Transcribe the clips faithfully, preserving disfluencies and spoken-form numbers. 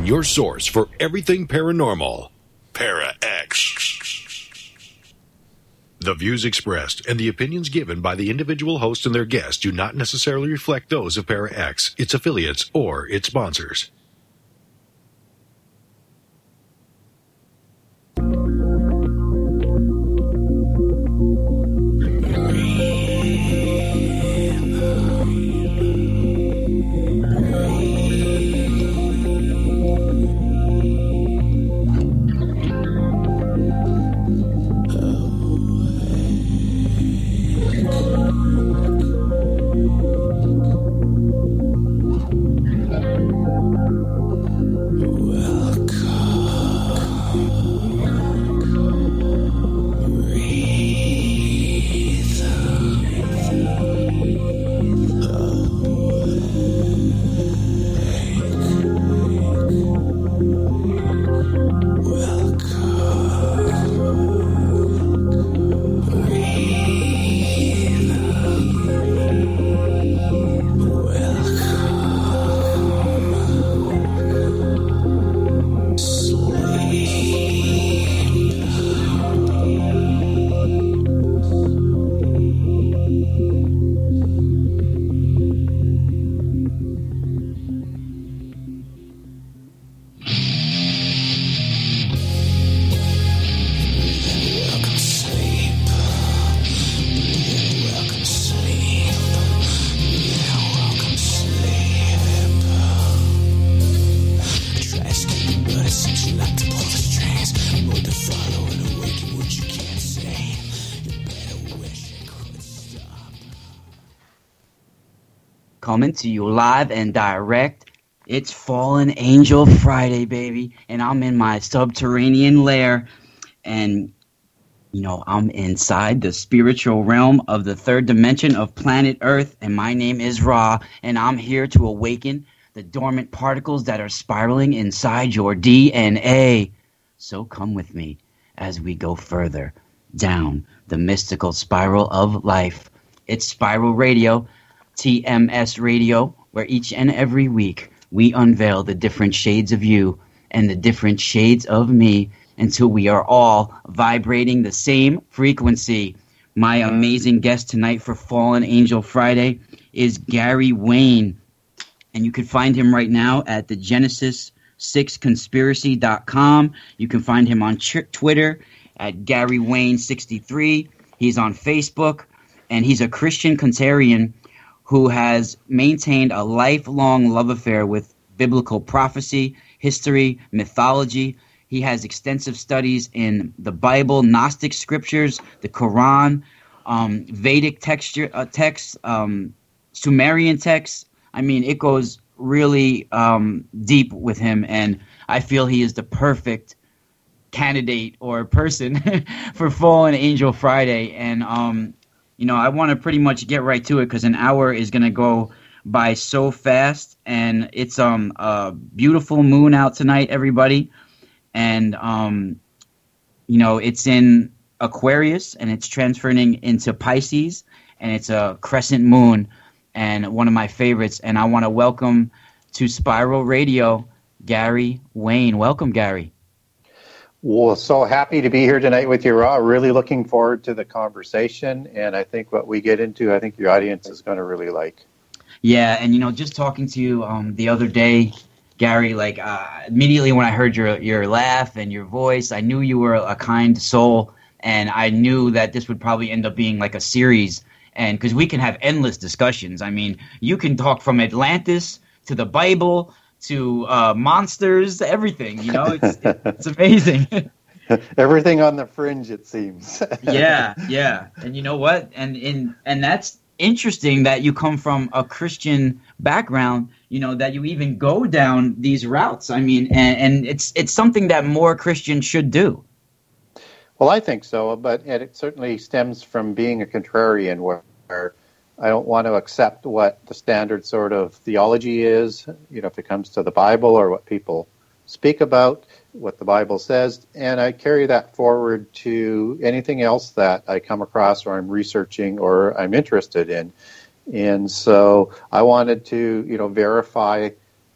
your source for everything paranormal. Para-X. The views expressed and the opinions given by the individual host and their guests do not necessarily reflect those of Para-X, its affiliates, or its sponsors. Coming to you live and direct. It's Fallen Angel Friday, baby, and I'm in my subterranean lair, and you know I'm inside the spiritual realm of the third dimension of planet Earth, and my name is Ra, and I'm here to awaken the dormant particles that are spiraling inside your D N A. So come with me as we go further down the mystical spiral of life. It's Spiral Radio, T M S Radio, where each and every week we unveil the different shades of you and the different shades of me until we are all vibrating the same frequency. My amazing guest tonight for Fallen Angel Friday is Gary Wayne, and you can find him right now at the Genesis six conspiracy dot com. You can find him on ch- Twitter at Gary Wayne sixty-three. He's on Facebook, and he's a Christian Contrarian who has maintained a lifelong love affair with biblical prophecy, history, mythology. He has extensive studies in the Bible, Gnostic scriptures, the Quran, um, Vedic texture, uh, texts, um, Sumerian texts. I mean, it goes really um, deep with him, and I feel he is the perfect candidate or person for Fallen Angel Friday. And um, you know, I want to pretty much get right to it because an hour is going to go by so fast, and it's um a beautiful moon out tonight, everybody. And, um, you know, it's in Aquarius, and it's transferring into Pisces, and it's a crescent moon, and one of my favorites. And I want to welcome to Spiral Radio, Gary Wayne. Welcome, Gary. Well, so happy to be here tonight with you, Ra. Really looking forward to the conversation, and I think what we get into, I think your audience is going to really like. Yeah, and, you know, just talking to you um, the other day, Gary, like uh, immediately when I heard your your laugh and your voice, I knew you were a kind soul, and I knew that this would probably end up being like a series, and because we can have endless discussions. I mean, you can talk from Atlantis to the Bible to uh, monsters, everything, you know, it's it's amazing. Everything on the fringe, it seems. yeah, yeah, and you know what? And in and that's interesting that you come from a Christian background. You know, that you even go down these routes. I mean, and, and it's it's something that more Christians should do. Well, I think so, but it certainly stems from being a contrarian, where, where I don't want to accept what the standard sort of theology is, you know, if it comes to the Bible or what people speak about, what the Bible says, and I carry that forward to anything else that I come across or I'm researching or I'm interested in. And so I wanted to, you know, verify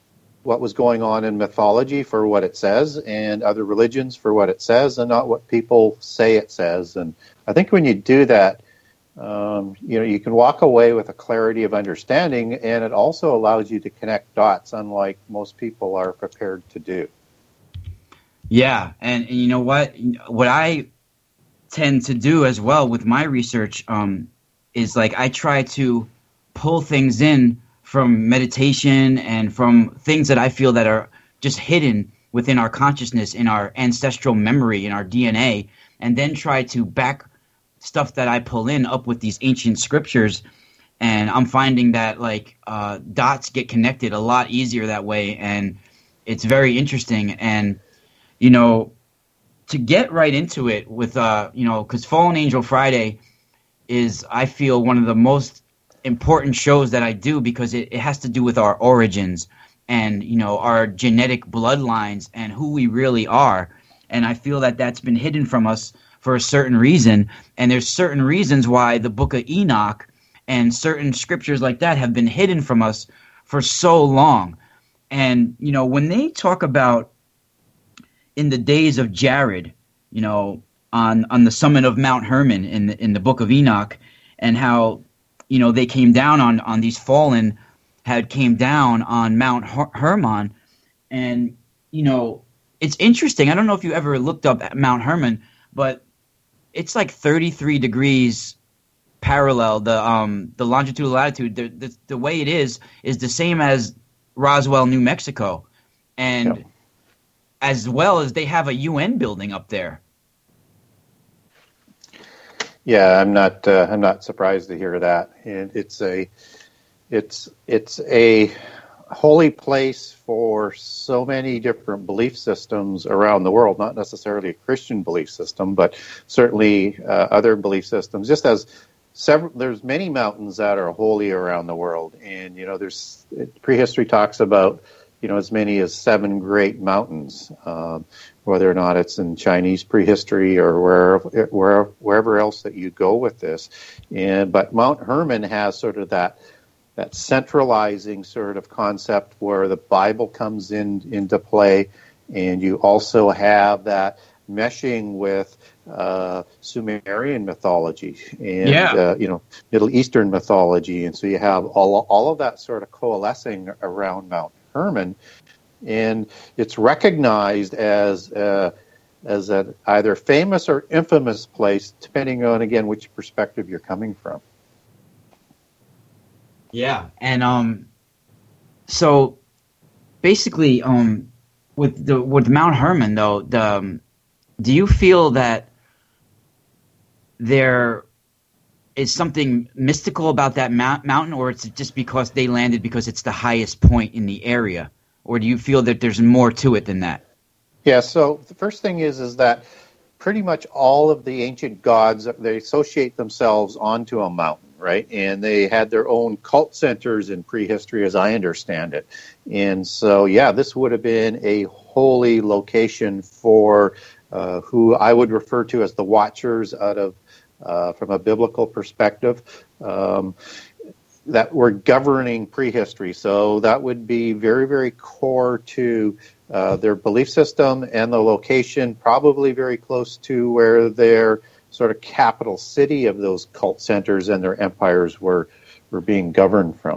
what was going on in mythology for what it says, and other religions for what it says, and not what people say it says. And I think when you do that, um, you know, you can walk away with a clarity of understanding, and it also allows you to connect dots, unlike most people are prepared to do. Yeah, and, and you know what? What I tend to do as well with my research um, is like I try to pull things in from meditation and from things that I feel that are just hidden within our consciousness, in our ancestral memory, in our D N A, and then try to back stuff that I pull in up with these ancient scriptures. And I'm finding that like uh, dots get connected a lot easier that way, and it's very interesting. And you know, to get right into it with uh, you know, because Fallen Angel Friday is, I feel, one of the most important shows that I do, because it, it has to do with our origins and, you know, our genetic bloodlines and who we really are. And I feel that that's been hidden from us for a certain reason. And there's certain reasons why the Book of Enoch and certain scriptures like that have been hidden from us for so long. And, you know, when they talk about in the days of Jared, you know, on, on the summit of Mount Hermon in the, in the Book of Enoch, and how, you know, they came down on, on these fallen, had came down on Mount Her- Hermon. And, you know, it's interesting. I don't know if you ever looked up at Mount Hermon, but it's like thirty-three degrees parallel. The um the longitude latitude, the, the, the way it is, is the same as Roswell, New Mexico. And yep. As well as they have a U N building up there. Yeah, I'm not. Uh, I'm not surprised to hear that. And it's a, it's it's a holy place for so many different belief systems around the world. Not necessarily a Christian belief system, but certainly uh, other belief systems. Just as several, there's many mountains that are holy around the world, and you know, there's prehistory talks about, you know, as many as seven great mountains. Um, whether or not it's in Chinese prehistory or wherever, wherever, wherever else that you go with this. And, but Mount Hermon has sort of that that centralizing sort of concept where the Bible comes in into play, and you also have that meshing with uh, Sumerian mythology and yeah. uh, you know, Middle Eastern mythology, and so you have all all of that sort of coalescing around Mount Hermon. And it's recognized as uh, as an either famous or infamous place, depending on, again, which perspective you're coming from. Yeah, and um, so basically, um, with the with Mount Hermon, though, the um, do you feel that there is something mystical about that mount- mountain, or it's just because they landed because it's the highest point in the area? Or do you feel that there's more to it than that? Yeah, so the first thing is is that pretty much all of the ancient gods, they associate themselves onto a mountain, right? And they had their own cult centers in prehistory, as I understand it. And so, yeah, this would have been a holy location for uh, who I would refer to as the Watchers out of, uh, from a biblical perspective. Um that were governing prehistory. So that would be very, very core to uh, their belief system, and the location probably very close to where their sort of capital city of those cult centers and their empires were were being governed from.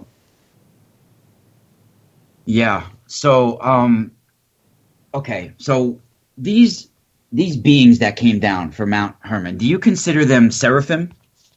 Yeah. So, um, okay. So these these beings that came down from Mount Hermon, do you consider them seraphim?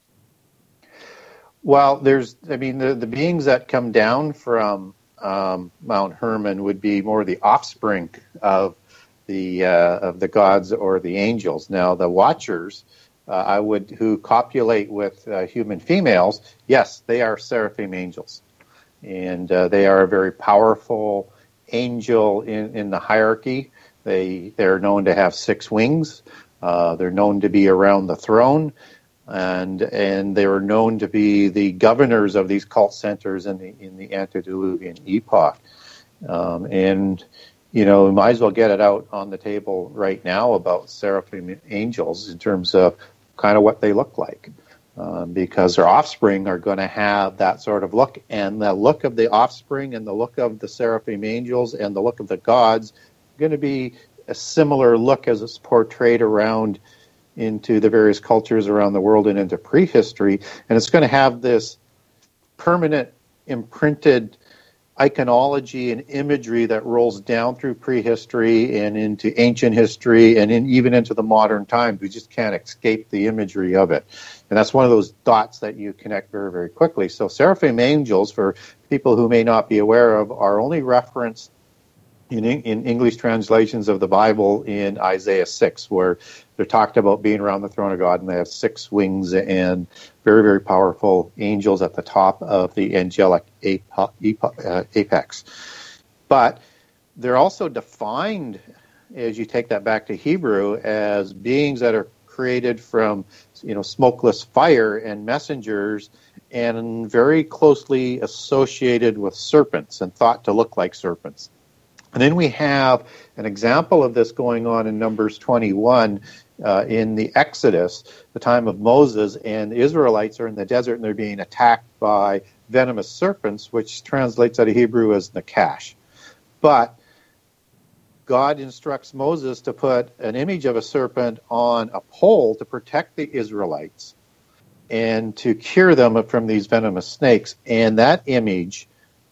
Well, there's, I mean, the, the beings that come down from um, Mount Hermon would be more the offspring of the uh, of the gods or the angels. Now, the Watchers, uh, I would who copulate with uh, human females, yes, they are seraphim angels, and uh, they are a very powerful angel in, in the hierarchy. They they're known to have six wings. Uh, they're known to be around the throne. And and they were known to be the governors of these cult centers in the in the antediluvian epoch. Um, and you know, we might as well get it out on the table right now about seraphim angels in terms of kind of what they look like. um, because their offspring are going to have that sort of look. And the look of the offspring and the look of the seraphim angels and the look of the gods are going to be a similar look as it's portrayed around into the various cultures around the world and into prehistory. And it's going to have this permanent imprinted iconology and imagery that rolls down through prehistory and into ancient history and in, even into the modern times. We just can't escape the imagery of it. And that's one of those dots that you connect very, very quickly. So seraphim angels, for people who may not be aware of, are only referenced in, in English translations of the Bible in Isaiah six, where they're talked about being around the throne of God, and they have six wings and very, very powerful angels at the top of the angelic apex. But they're also defined, as you take that back to Hebrew, as beings that are created from, you know, smokeless fire and messengers, and very closely associated with serpents and thought to look like serpents. And then we have an example of this going on in Numbers twenty-one uh, in the Exodus, the time of Moses, and the Israelites are in the desert and they're being attacked by venomous serpents, which translates out of Hebrew as Nakash. But God instructs Moses to put an image of a serpent on a pole to protect the Israelites and to cure them from these venomous snakes. And that image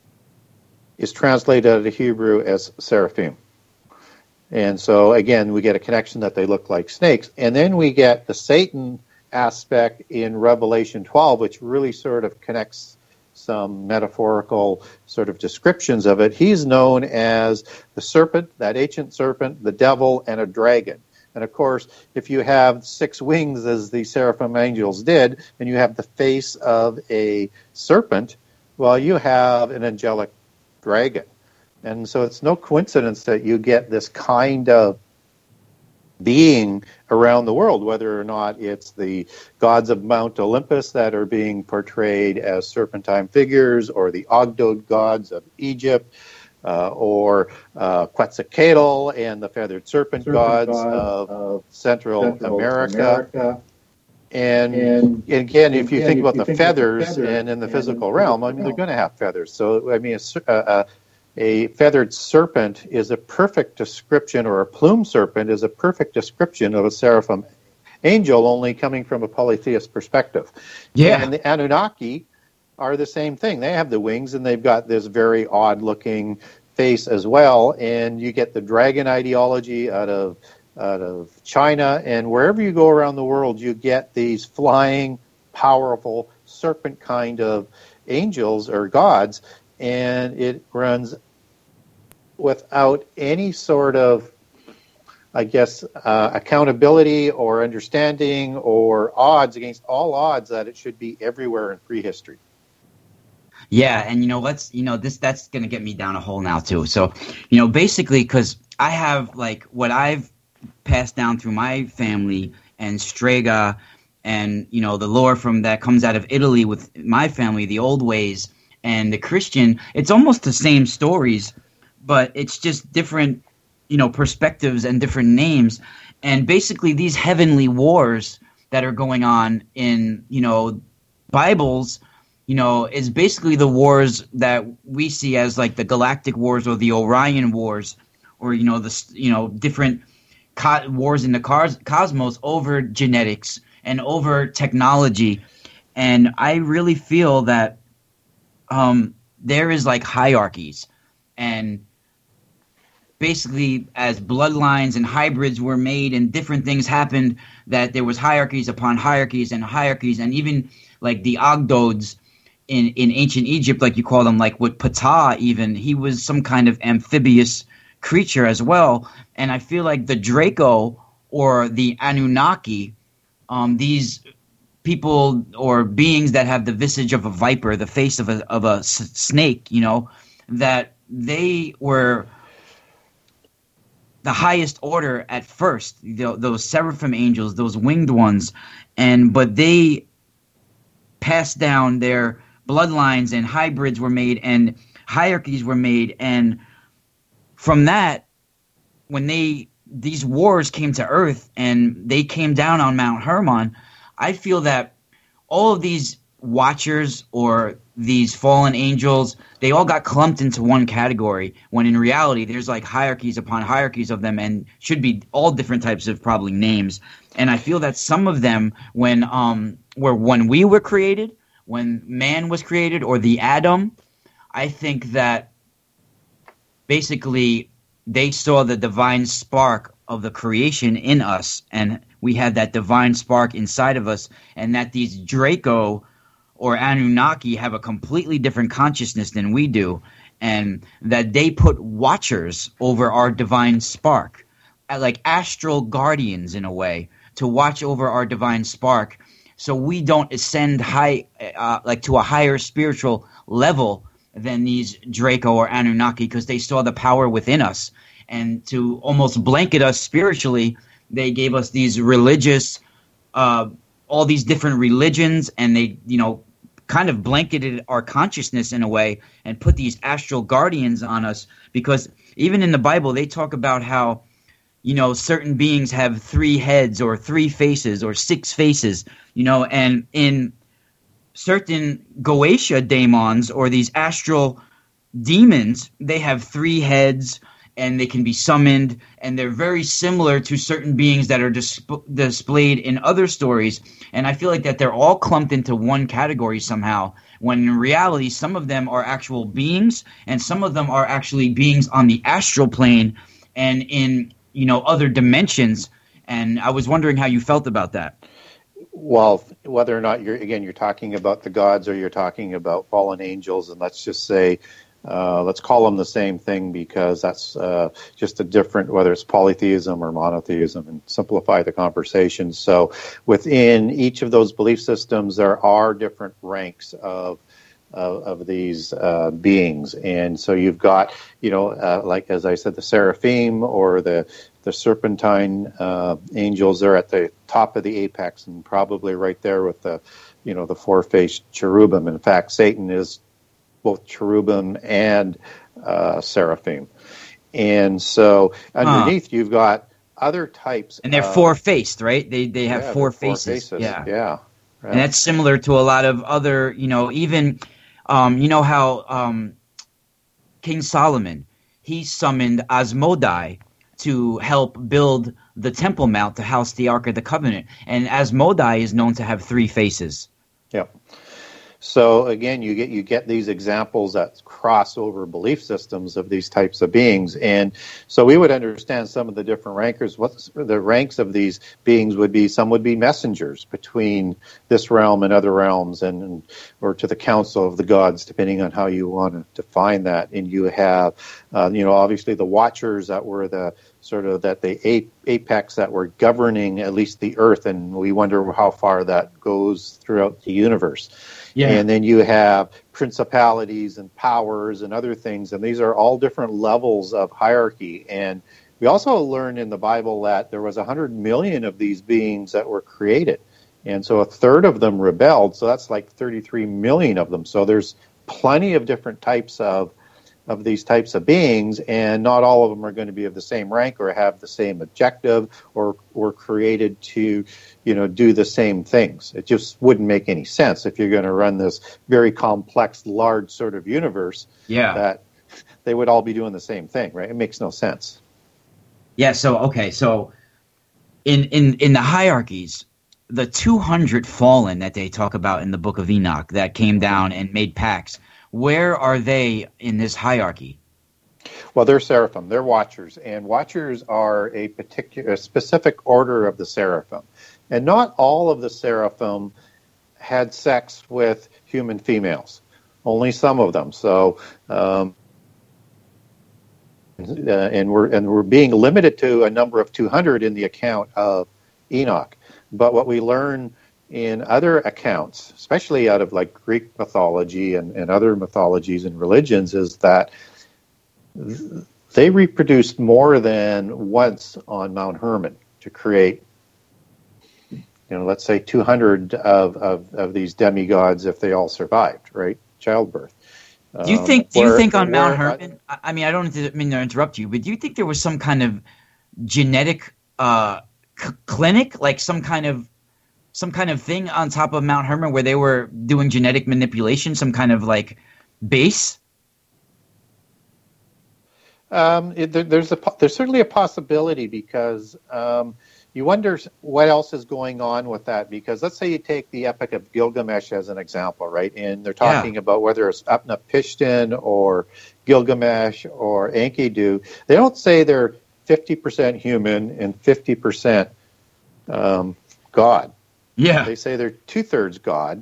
is translated out of Hebrew as seraphim. And so, again, we get a connection that they look like snakes. And then we get the Satan aspect in Revelation twelve, which really sort of connects some metaphorical sort of descriptions of it. He's known as the serpent, that ancient serpent, the devil, and a dragon. And, of course, if you have six wings, as the seraphim angels did, and you have the face of a serpent, well, you have an angelic dragon. And so it's no coincidence that you get this kind of being around the world, whether or not it's the gods of Mount Olympus that are being portrayed as serpentine figures, or the Ogdoad gods of Egypt, uh, or uh, Quetzalcoatl and the feathered serpent, serpent gods, gods of, of Central, Central America. America. And, and again, if you again, think about you the think feathers, the feathers and in the and physical in realm, I mean, they're going to have feathers. So, I mean, a, a, a feathered serpent is a perfect description, or a plume serpent is a perfect description of a seraphim angel, only coming from a polytheist perspective. Yeah. And the Anunnaki are the same thing. They have the wings, and they've got this very odd-looking face as well. And you get the dragon ideology out of out of China, and wherever you go around the world, you get these flying, powerful, serpent kind of angels or gods, and it runs without any sort of, I guess, uh, accountability or understanding or odds, against all odds, that it should be everywhere in prehistory. Yeah, and you know, let's, you know, this, that's going to get me down a hole now too. So, you know, basically, because I have, like, what I've passed down through my family and Strega, and you know, the lore from that comes out of Italy with my family, the old ways, and the Christian. It's almost the same stories, but it's just different, you know, perspectives and different names. And basically, these heavenly wars that are going on in, you know, Bibles, you know, is basically the wars that we see as like the Galactic Wars or the Orion Wars, or you know, the you know different Co- wars in the cos- cosmos over genetics and over technology. And I really feel that um, there is like hierarchies, and basically as bloodlines and hybrids were made and different things happened, that there was hierarchies upon hierarchies and hierarchies. And even like the Ogdoads in, in ancient Egypt, like you call them, like with Ptah, even he was some kind of amphibious creature as well. And I feel like the Draco or the Anunnaki, um, these people or beings that have the visage of a viper, the face of a of a s- snake, you know, that they were the highest order at first, the, those seraphim angels, those winged ones, and but they passed down, their bloodlines and hybrids were made and hierarchies were made, and from that, when they these wars came to Earth and they came down on Mount Hermon, I feel that all of these watchers or these fallen angels, they all got clumped into one category, when in reality there's like hierarchies upon hierarchies of them, and should be all different types of probably names. And I feel that some of them, when um were when we were created, when man was created, or the Adam, I think that basically they saw the divine spark of the creation in us, and we had that divine spark inside of us, and that these Draco or Anunnaki have a completely different consciousness than we do, and that they put watchers over our divine spark, like astral guardians in a way, to watch over our divine spark, so we don't ascend high, uh, like to a higher spiritual level than these Draco or Anunnaki, because they saw the power within us, and to almost blanket us spiritually, they gave us these religious, uh, all these different religions, and they, you know, kind of blanketed our consciousness in a way and put these astral guardians on us, because even in the Bible they talk about how, you know, certain beings have three heads or three faces or six faces, you know, and in certain Goetia daemons or these astral demons, they have three heads and they can be summoned, and they're very similar to certain beings that are disp- displayed in other stories. And I feel like that they're all clumped into one category somehow, when in reality some of them are actual beings, and some of them are actually beings on the astral plane and in, you know, other dimensions. And I was wondering how you felt about that. Well, whether or not you're, again, you're talking about the gods or you're talking about fallen angels, and let's just say, Uh, let's call them the same thing, because that's uh, just a different, whether it's polytheism or monotheism, and simplify the conversation. So within each of those belief systems, there are different ranks of of, of these uh, beings. And so you've got, you know, uh, like as I said, the seraphim or the the serpentine uh, angels. They're at the top of the apex, and probably right there with the, you know, the four-faced cherubim. In fact, Satan is both cherubim and uh, seraphim. And so underneath, huh. you've got other types. And they're of, four-faced, right? They they have yeah, four, four faces. faces. Yeah. Yeah. Right. And that's similar to a lot of other, you know, even, um, you know how um, King Solomon, he summoned Asmodai to help build the Temple Mount to house the Ark of the Covenant. And Asmodai is known to have three faces. Yep. So again, you get you get these examples that cross over belief systems of these types of beings, and so we would understand some of the different rankers. What the ranks of these beings would be? Some would be messengers between this realm and other realms, and, and or to the council of the gods, depending on how you want to define that. And you have, uh, you know, obviously the watchers that were the sort of that the apex that were governing at least the earth, and we wonder how far that goes throughout the universe. Yeah. And then you have principalities and powers and other things, and these are all different levels of hierarchy. And we also learn in the Bible that there was one hundred million of these beings that were created, and so a third of them rebelled, so that's like thirty-three million of them. So there's plenty of different types of of these types of beings, and not all of them are going to be of the same rank or have the same objective or or created to, you know, do the same things. It just wouldn't make any sense if you're going to run this very complex, large sort of universe. Yeah. That they would all be doing the same thing, right? It makes no sense. Yeah. So okay. So in in in the hierarchies, the two hundred fallen that they talk about in the Book of Enoch that came down and made pacts, where are they in this hierarchy? Well, they're seraphim. They're watchers, and watchers are a particular, a specific order of the seraphim. And not all of the seraphim had sex with human females. Only some of them. So, um, uh, and we're and we're being limited to a number of two hundred in the account of Enoch. But what we learn in other accounts, especially out of like Greek mythology and, and other mythologies and religions, is that they reproduced more than once on Mount Hermon to create, you know, let's say two hundred of, of, of these demigods if they all survived, right? Childbirth. Do you think? Um, do you where, think on Mount Hermon? I, I mean, I don't mean to interrupt you, but do you think there was some kind of genetic uh, c- clinic, like some kind of some kind of thing on top of Mount Hermon where they were doing genetic manipulation, some kind of like base? Um, it, there, there's a there's certainly a possibility because um, you wonder what else is going on with that. Because let's say you take the Epic of Gilgamesh as an example, right? And they're talking Yeah. about whether it's Utnapishtim or Gilgamesh or Enkidu. They don't say they're fifty percent human and fifty percent um, God. Yeah. They say they're two thirds God,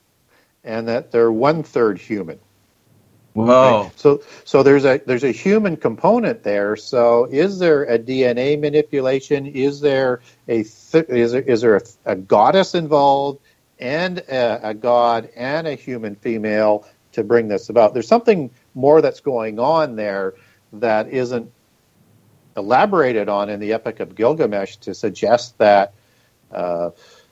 and that they're one third human. Whoa. Right? So, so there's a there's a human component there. So, is there a D N A manipulation? Is there a th- is there, is there a, a goddess involved and a, a god and a human female to bring this about? There's something more that's going on there that isn't elaborated on in the Epic of Gilgamesh to suggest that uh,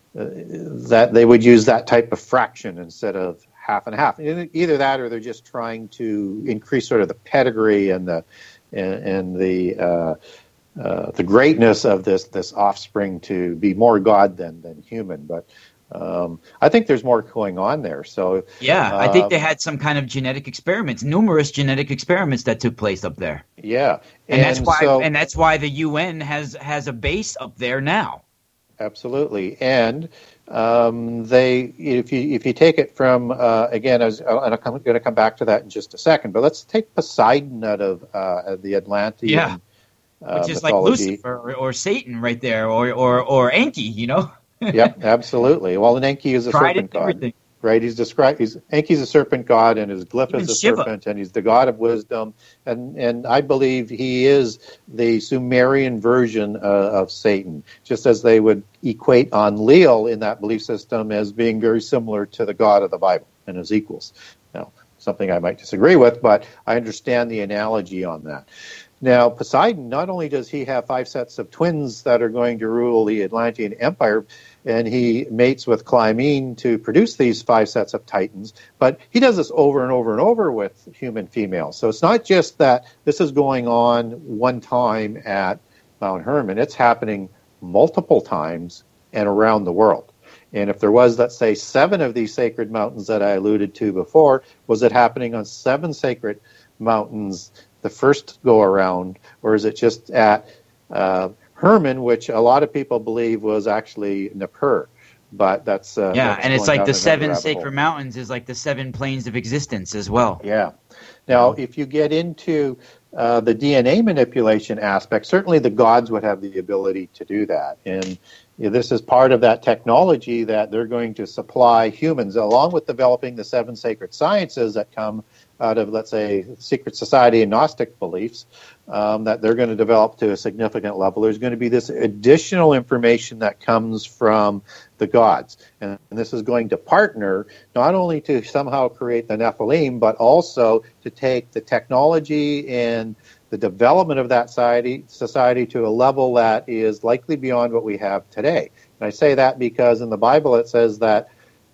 that they would use that type of fraction instead of half and half. Either that, or they're just trying to increase sort of the pedigree and the and, and the uh, uh, the greatness of this this offspring to be more God than than human. But um, I think there's more going on there. So Yeah, I think um, they had some kind of genetic experiments, numerous genetic experiments that took place up there, yeah, and, that's why so, and that's why the U N has has a base up there now. Absolutely, and um, they if you if you take it from uh, again, I was, and I'm going to come back to that in just a second. But let's take Poseidon out of uh, the Atlantean, Yeah. uh, Which is like mythology. Lucifer or, or Satan right there, or or or Enki, you know. Yep, absolutely. Well, an Enki is a Tried serpent it, god, everything. right? He's described. He's Enki's a serpent god, and his glyph Even is a Shiva. serpent, and he's the god of wisdom. And and I believe he is the Sumerian version uh, of Satan, just as they would equate Enlil in that belief system as being very similar to the God of the Bible and his equals. Now, something I might disagree with, but I understand the analogy on that. Now, Poseidon, not only does he have five sets of twins that are going to rule the Atlantean Empire, and he mates with Clymene to produce these five sets of titans, but he does this over and over and over with human females. So it's not just that this is going on one time at Mount Hermon. It's happening multiple times and around the world. And if there was, let's say, seven of these sacred mountains that I alluded to before, was it happening on seven sacred mountains the first go around, or is it just at uh, Hermon, which a lot of people believe was actually Nippur? But that's uh, Yeah, that's and it's going like down the another seven rabbit sacred hole. mountains is like the seven planes of existence as well. Yeah. Now, if you get into uh, the D N A manipulation aspect, certainly the gods would have the ability to do that. And you know, this is part of that technology that they're going to supply humans, along with developing the seven sacred sciences that come out of, let's say, secret society and Gnostic beliefs, um, that they're going to develop to a significant level. There's going to be this additional information that comes from the gods. And, and this is going to partner not only to somehow create the Nephilim, but also to take the technology and the development of that society, society to a level that is likely beyond what we have today. And I say that because in the Bible it says that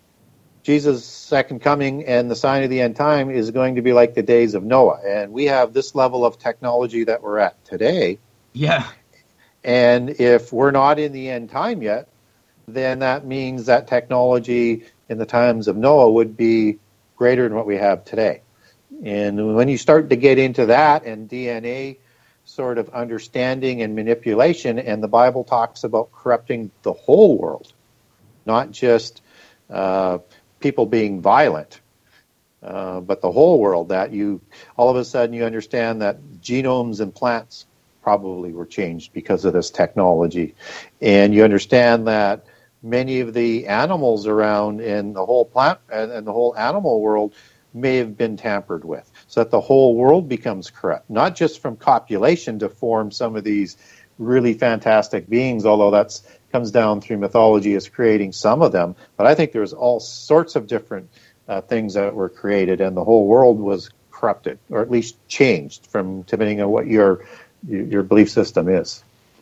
Jesus' second coming and the sign of the end time is going to be like the days of Noah. And we have this level of technology that we're at today. Yeah. And if we're not in the end time yet, then that means that technology in the times of Noah would be greater than what we have today. And when you start to get into that and D N A sort of understanding and manipulation, and the Bible talks about corrupting the whole world, not just uh, people being violent, uh, but the whole world, that you all of a sudden you understand that genomes in plants probably were changed because of this technology. And you understand that many of the animals around in the whole plant and, and the whole animal world may have been tampered with, so that the whole world becomes corrupt, not just from copulation to form some of these really fantastic beings, although that comes down through mythology as creating some of them. But I think there's all sorts of different uh, things that were created, and the whole world was corrupted, or at least changed, from depending on what your your belief system is.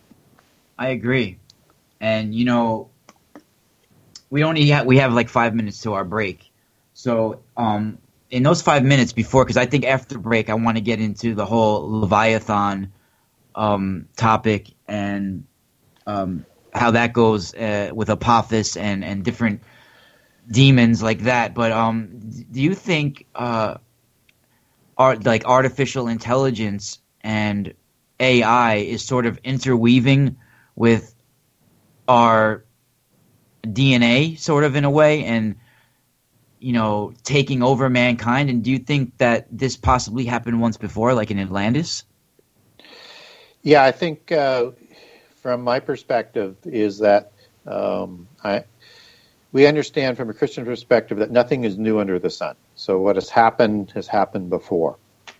I agree. And, you know, we only ha- we have like five minutes to our break. So um, in those five minutes before, because I think after the break I want to get into the whole Leviathan um, topic and um, how that goes uh, with Apophis and and different demons like that. But um, do you think uh, art like artificial intelligence and A I is sort of interweaving with our D N A, sort of in a way, and you know, taking over mankind? And do you think that this possibly happened once before, like in Atlantis? Yeah, I think uh, from my perspective is that um, I we understand from a Christian perspective that nothing is new under the sun. So what has happened has happened before.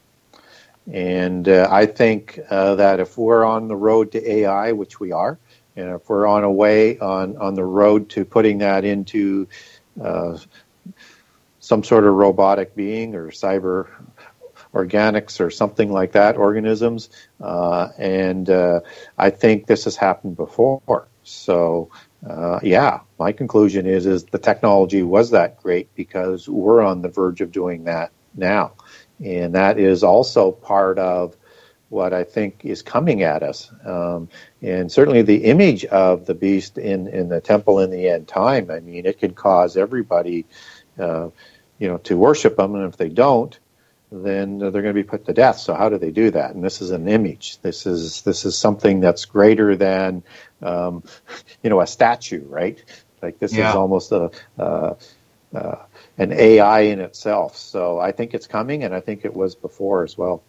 And uh, I think uh, that if we're on the road to A I, which we are, and if we're on a way on, on the road to putting that into uh, some sort of robotic being or cyber organics or something like that, organisms, uh, and uh, I think this has happened before. So, uh, yeah, my conclusion is is the technology was that great because we're on the verge of doing that now. And that is also part of what I think is coming at us. Um, and certainly the image of the beast in, in the temple in the end time, I mean, it can cause everybody, uh, you know, to worship them. And if they don't, then they're going to be put to death. So how do they do that? And this is an image. This is this is something that's greater than, um, you know, a statue, right? Like this yeah. is almost a... Uh, uh, an A I in itself. So I think it's coming, and I think it was before as well.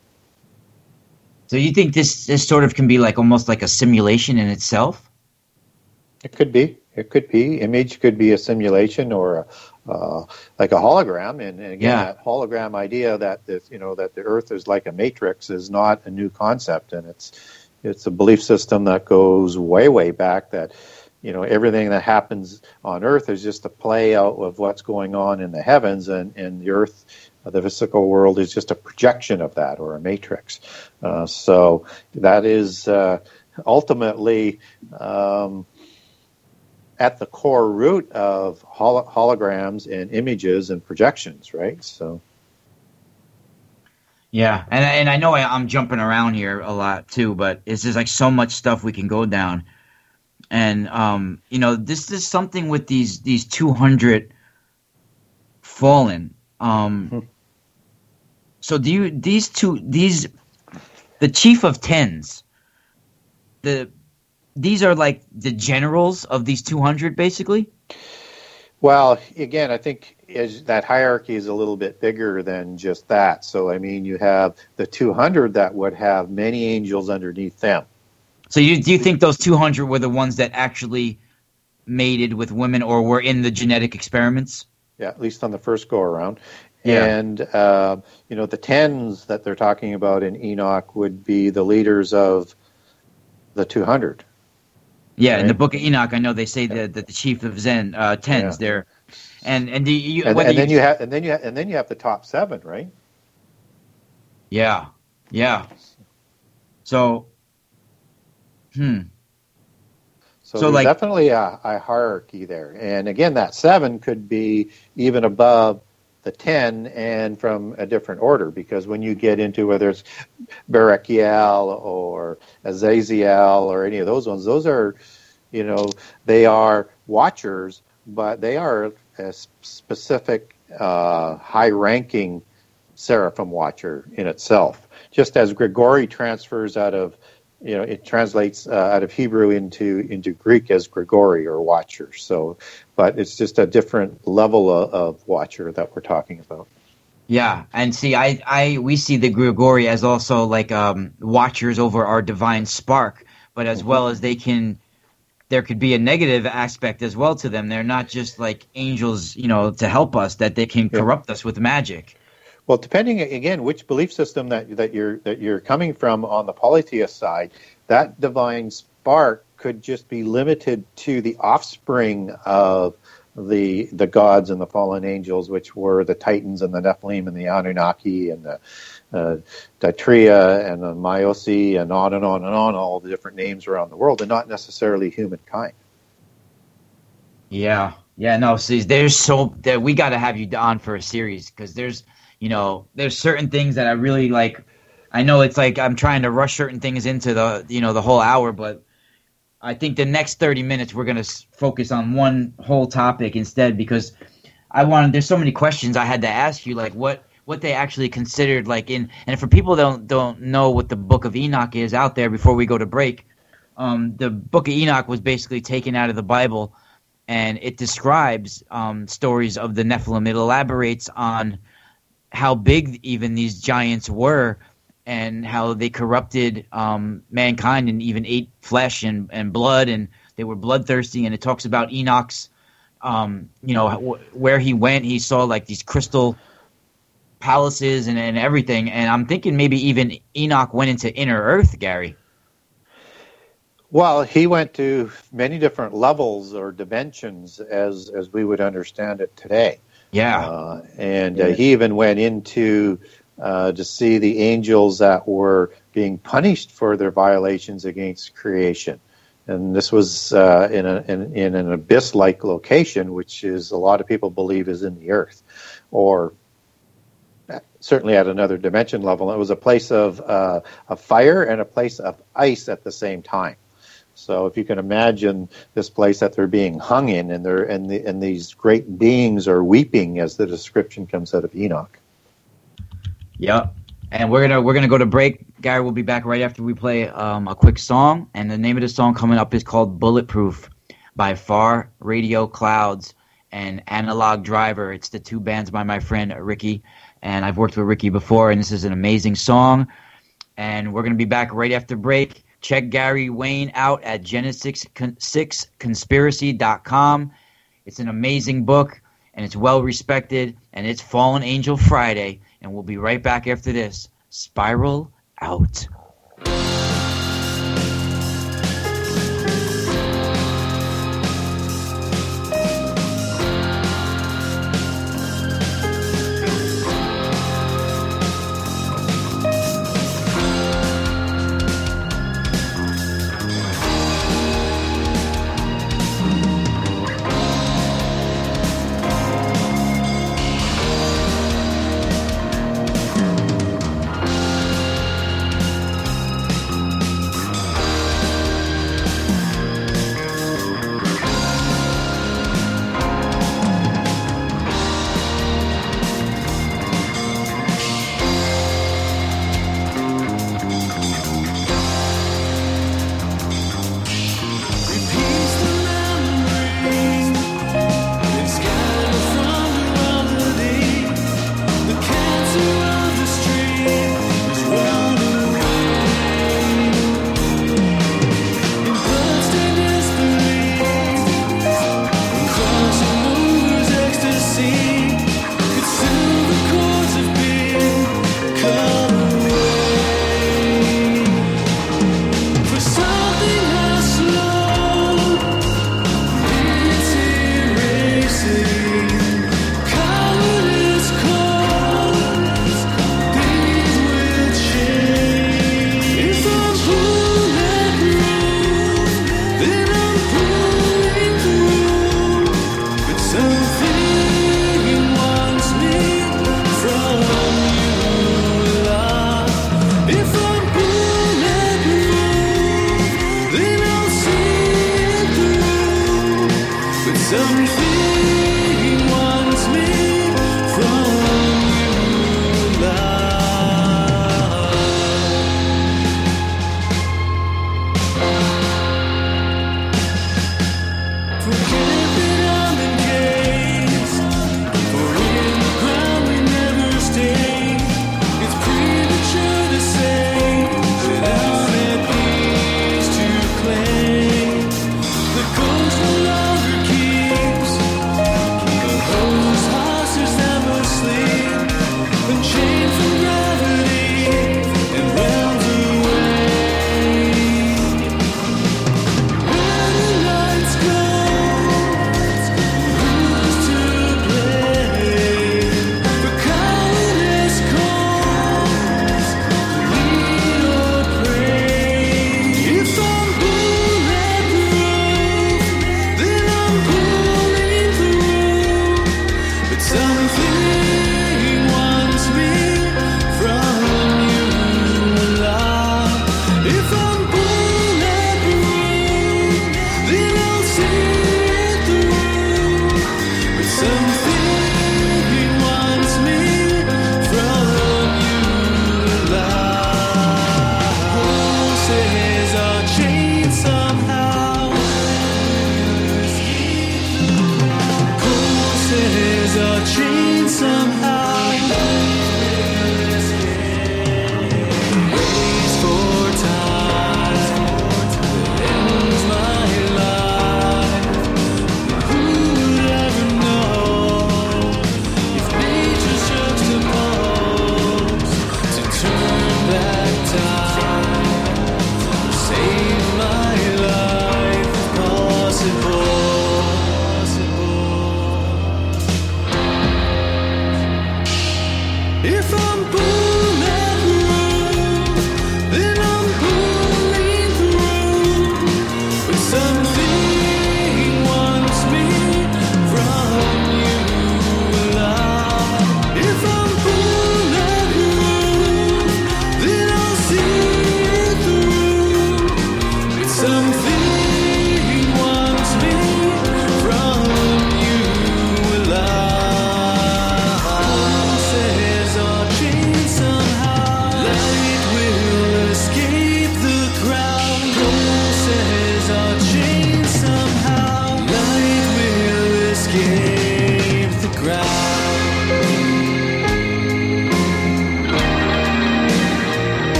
So you think this, this sort of can be like almost like a simulation in itself? It could be. It could be. Image could be a simulation or a, uh, like a hologram. And, and again, yeah. that hologram idea that the, you know that the Earth is like a matrix is not a new concept, and it's it's a belief system that goes way way back. That you know, everything that happens on Earth is just a play out of what's going on in the heavens, and, and the Earth, the physical world, is just a projection of that, or a matrix. Uh, so that is uh, ultimately um, at the core root of hol- holograms and images and projections, right? So. Yeah, and and I know I, I'm jumping around here a lot too, but it's just like so much stuff we can go down. And, um, you know, this is something with these these two hundred fallen. Um, mm-hmm. So do you, these two, these, the chief of tens, the, these are like the generals of these two hundred, basically? Well, again, I think is, that hierarchy is a little bit bigger than just that. So, I mean, you have the two hundred that would have many angels underneath them. So you, do you think those two hundred were the ones that actually mated with women or were in the genetic experiments? Yeah, at least on the first go-around. Yeah. And, uh, you know, the tens that they're talking about in Enoch would be the leaders of the two hundred. Yeah, right? In the book of Enoch, I know they say that, that the chief of Zen, uh, tens, yeah. they're... And and, do you, and, and then you, you have and then you have, and then you have the top seven, right? Yeah, yeah. So... Hmm. So, so there's like, definitely a, a hierarchy there. And again, that seven could be even above the ten and from a different order, because when you get into whether it's Barakiel or Azaziel or any of those ones, those are, you know, they are watchers, but they are a specific uh, high-ranking seraphim watcher in itself. Just as Grigori transfers out of You know, it translates uh, out of Hebrew into into Greek as Grigori or watcher. So, but it's just a different level of, of watcher that we're talking about. Yeah, and see, I, I we see the Grigori as also like um, watchers over our divine spark, but as mm-hmm. well as they can, there could be a negative aspect as well to them. They're not just like angels, you know, to help us, that they can corrupt yeah. us with magic. Well, depending again which belief system that that you're that you're coming from on the polytheist side, that divine spark could just be limited to the offspring of the the gods and the fallen angels, which were the Titans and the Nephilim and the Anunnaki and the uh, Daitria and the Myosi and on and on and on, all the different names around the world, and not necessarily humankind. Yeah, yeah, no. See, there's so that we got to have you on for a series, because there's. You know, there's certain things that I really like. I know it's like I'm trying to rush certain things into the, you know, the whole hour, but I think the next thirty minutes we're going to focus on one whole topic instead, because I wanted, there's so many questions I had to ask you, like what, what they actually considered, like in, and for people that don't, don't know what the Book of Enoch is out there before we go to break, um, the Book of Enoch was basically taken out of the Bible, and it describes um, stories of the Nephilim. It elaborates on how big even these giants were and how they corrupted um, mankind and even ate flesh and, and blood, and they were bloodthirsty. And it talks about Enoch's, um, you know, wh- where he went. He saw like these crystal palaces and, and everything. And I'm thinking maybe even Enoch went into inner earth, Gary. Well, he went to many different levels or dimensions as as we would understand it today. Yeah. Uh, and uh, he even went into uh, to see the angels that were being punished for their violations against creation. And this was uh, in, a, in, in an abyss-like location, which is a lot of people believe is in the earth, or certainly at another dimension level. It was a place of, uh, of fire and a place of ice at the same time. So if you can imagine this place that they're being hung in, and they're and, the, and these great beings are weeping, as the description comes out of Enoch. Yep. And we're gonna we're gonna go to break. Gary will be back right after we play um, a quick song, and the name of the song coming up is called "Bulletproof" by Far Radio Clouds and Analog Driver. It's the two bands by my friend Ricky, and I've worked with Ricky before, and this is an amazing song. And we're gonna be back right after break. Check Gary Wayne out at Genesis six Conspiracy dot com. It's an amazing book, and it's well respected, and it's Fallen Angel Friday, and we'll be right back after this. Spiral out.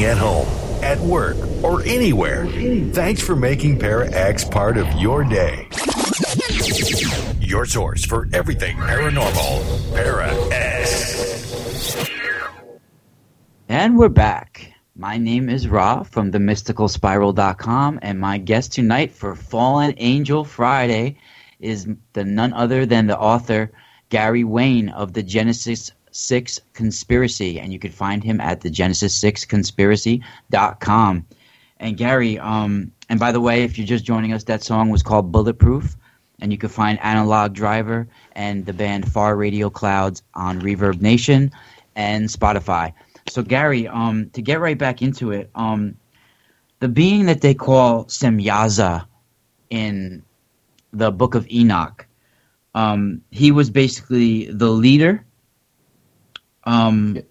at home, at work, or anywhere. Thanks for making Para X part of your day. Your source for everything paranormal, Para X. And we're back. My name is Ra from the mystical spiral dot com, and my guest tonight for Fallen Angel Friday is the none other than the author Gary Wayne of the Genesis six Conspiracy, and you can find him at the genesis six conspiracy dot com. And Gary, um, and by the way, if you're just joining us, that song was called Bulletproof, and you can find Analog Driver and the band Far Radio Clouds on Reverb Nation and Spotify. So Gary, um, to get right back into it, um, the being that they call Semyaza in the Book of Enoch, um, he was basically the leader. Um,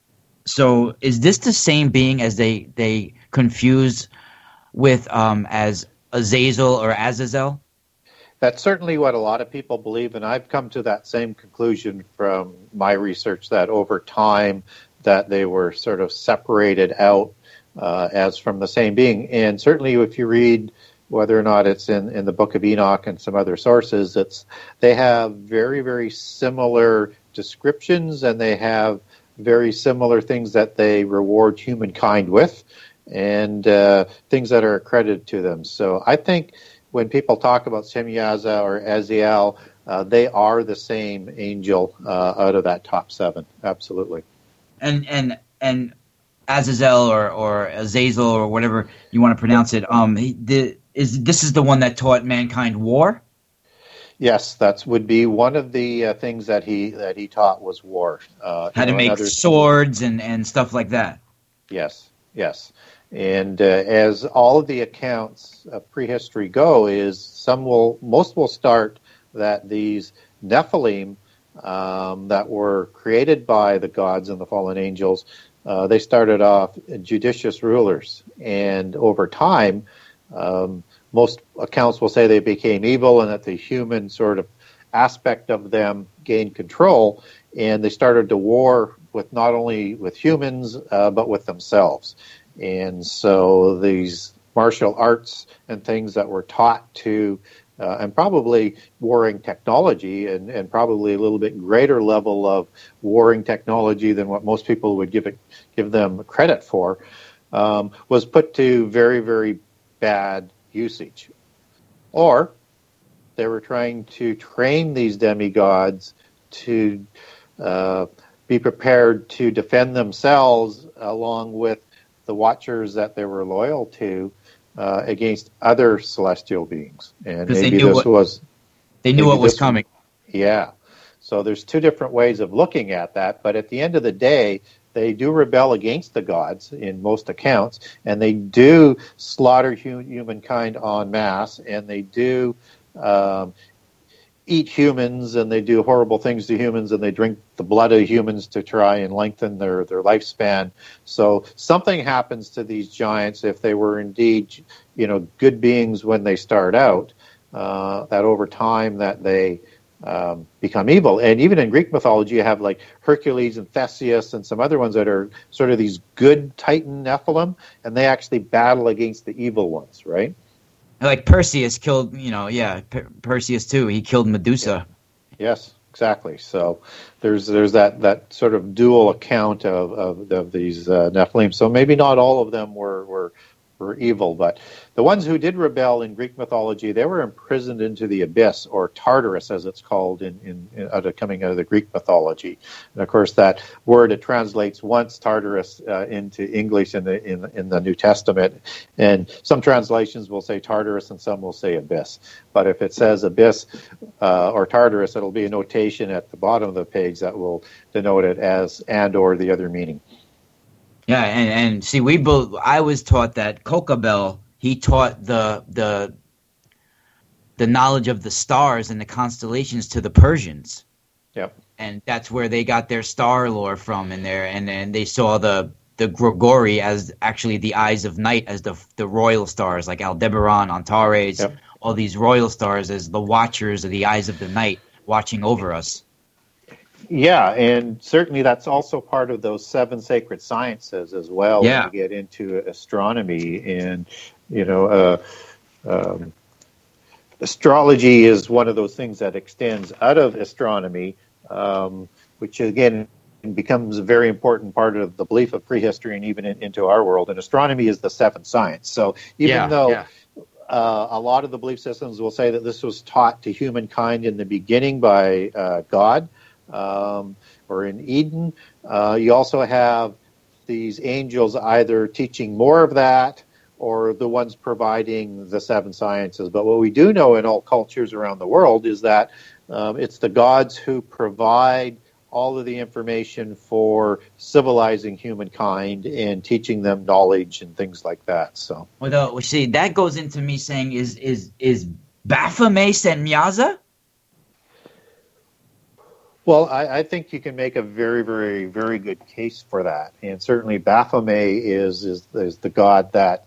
so is this the same being as they, they confuse with um, as Azazel or Azazel? That's certainly what a lot of people believe, and I've come to that same conclusion from my research, that over time that they were sort of separated out uh, as from the same being. And certainly if you read, whether or not it's in, in the Book of Enoch and some other sources, it's they have very, very similar descriptions, and they have very similar things that they reward humankind with, and uh, things that are accredited to them. So I think when people talk about Semyaza or Azazel, uh, they are the same angel uh, out of that top seven. Absolutely. And and and Azazel or, or Azazel or whatever you want to pronounce it. Um, he, the, is this is the one that taught mankind war? Yes, that would be one of the uh, things that he that he taught was war. Uh, How to know, make another... swords and, and stuff like that. Yes, yes. And uh, as all of the accounts of prehistory go, is some will, most will start that these Nephilim um, that were created by the gods and the fallen angels, uh, they started off judicious rulers, and over time, um, most accounts will say they became evil, and that the human sort of aspect of them gained control, and they started to war with not only with humans uh, but with themselves. And so these martial arts and things that were taught to, uh, and probably warring technology, and, and probably a little bit greater level of warring technology than what most people would give it, give them credit for, um, was put to very, very bad usage. Or they were trying to train these demigods to uh, be prepared to defend themselves along with the watchers that they were loyal to uh, against other celestial beings. And maybe they knew this what, was... They knew what was coming. Yeah. So there's two different ways of looking at that, but at the end of the day, they do rebel against the gods in most accounts, and they do slaughter hu- humankind en masse, and they do um, eat humans, and they do horrible things to humans, and they drink the blood of humans to try and lengthen their, their lifespan. So something happens to these giants if they were indeed, you know, good beings when they start out, uh, that over time that they um, become evil. And even in Greek mythology, you have like Hercules and Theseus and some other ones that are sort of these good Titan Nephilim, and they actually battle against the evil ones, right? Like Perseus killed, you know, yeah, per- Perseus too. He killed Medusa. Yeah. Yes, exactly. So there's there's that, that sort of dual account of of, of these uh, Nephilim. So maybe not all of them were, were were evil, but the ones who did rebel in Greek mythology, they were imprisoned into the abyss, or Tartarus, as it's called in, in, in out of, coming out of the Greek mythology. And of course, that word, it translates once Tartarus uh, into English in the in, in the New Testament, and some translations will say Tartarus and some will say abyss. But if it says abyss uh, or Tartarus, it'll be a notation at the bottom of the page that will denote it as and or the other meaning. Yeah, and, and see, we both. I was taught that Kokabel, he taught the the the knowledge of the stars and the constellations to the Persians. Yep. And that's where they got their star lore from, and there, and then they saw the the Grigori as actually the eyes of night, as the the royal stars, like Aldebaran, Antares, yep. all these royal stars as the watchers of the eyes of the night, watching over us. Yeah, and certainly that's also part of those seven sacred sciences as well. Yeah. When you get into astronomy, and you know, uh, um, astrology is one of those things that extends out of astronomy, um, which again becomes a very important part of the belief of prehistory and even in, into our world. And astronomy is the seventh science. So even Yeah, though yeah. uh, a lot of the belief systems will say that this was taught to humankind in the beginning by uh, God, um, or in Eden, uh, you also have these angels either teaching more of that or the ones providing the seven sciences. But what we do know in all cultures around the world is that um, it's the gods who provide all of the information for civilizing humankind and teaching them knowledge and things like that. So, Well, though, see, that goes into me saying, is is is Baphomet Senmiaza? well, I, I think you can make a very, very, very good case for that. And certainly Baphomet is is, is the god that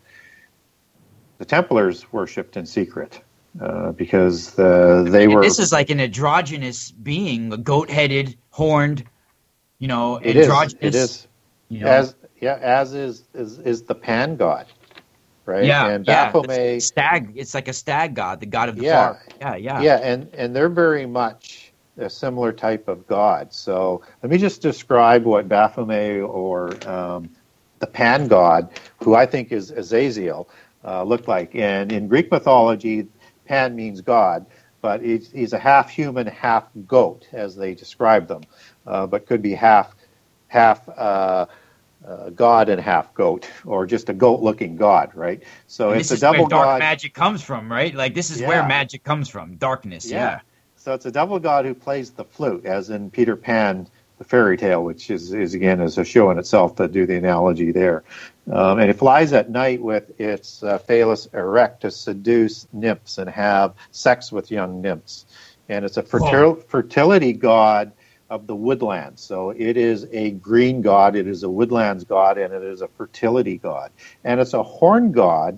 the Templars worshipped in secret. Uh, because the, they And were. this is like an androgynous being, a goat-headed, horned, you know, It is. androgynous. It is. You know? As yeah, as is, is is the Pan god, right? Yeah, and yeah. Baphomet. It's stag. It's like a stag god, the god of the Yeah. park. Yeah, yeah. Yeah, and and they're very much a similar type of god. So let me just describe what Baphomet or um, the Pan god, who I think is Azazel, uh, looked like. And in Greek mythology, Pan means God, but he's, he's a half human, half goat, as they describe them, uh, but could be half half uh, uh, god and half goat, or just a goat-looking god, right? So And it's this a is where double dark god. magic comes from, right? Like this is Yeah. where magic comes from, darkness. Yeah. Yeah. So it's a double god who plays the flute, as in Peter Pan, the fairy tale, which is, is again is a show in itself to do the analogy there. Um, and it flies at night with its uh, phallus erect to seduce nymphs and have sex with young nymphs. And it's a fertil- fertility god of the woodlands. So it is a green god, it is a woodlands god, and it is a fertility god. And it's a horn god